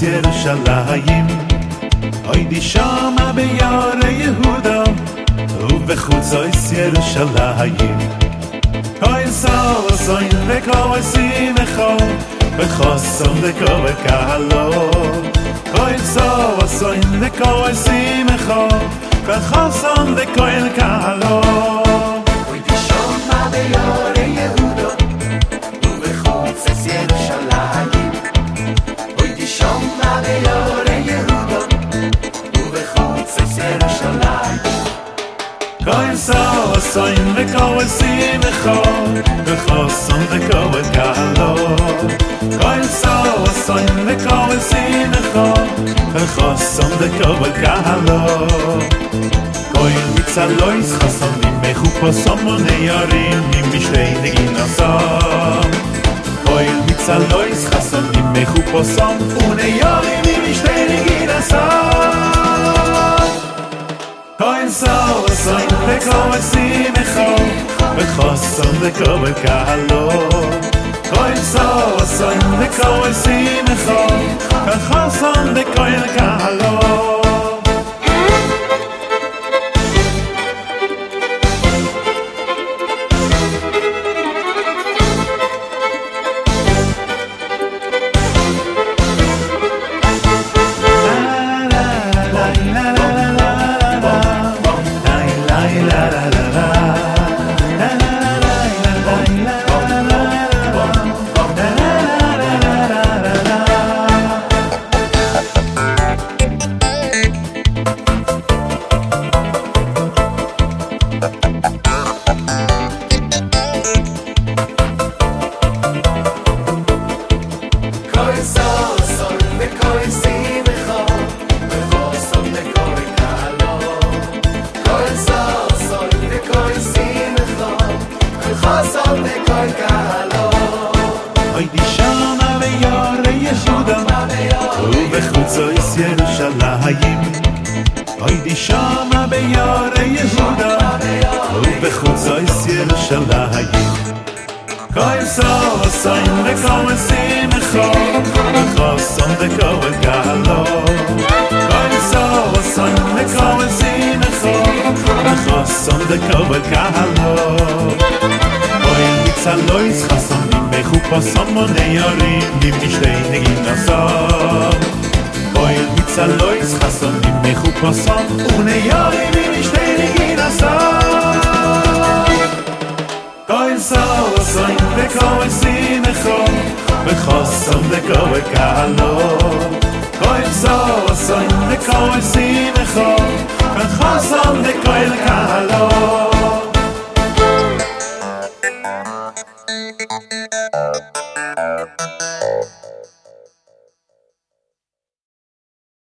ירושלים הייתי שמה ביער יהודה ובחוצות ירושלים כל סוסים וכל שמחה בחסות וכל קהלו כל סוסים וכל שמחה בחסות וכל קהלו הייתי שמה ביער יהודה ובחוצות ירושלים הייתי שמה ביער יהודה ובחוצות ירושלים כל סוסים וכל שמחה בחסות וכל קהלו כל סוסים וכל שמחה בחסות וכל קהלו כל מצלויס חסונים מחופשים ונערים משתי נגינסם כל מצלויס חסונים מחופשים ונערים משתי נגינסם כל סוסים וכל שמחה בחסות וכל קהלו כל סוסים וכל שמחה בחסות וכל קהלו הייתי שמה ביער יהודה ובחוצות ירושלים הייתי שמה ביער יהודה ובחוצות ירושלים כל סוסים וכל שמחה בחסות וכל קהלו כל סוסים וכל שמחה בחסות וכל קהלו כל מצלויס חסונים מחופשים ונערים משתי נגינסם כל מצלויס חסונים מחופשים ונערים משתי נגינסם כל סוסים וכל שמחה בחסות וכל קהלו כל סוסים וכל שמחה בחסות וכל קהלו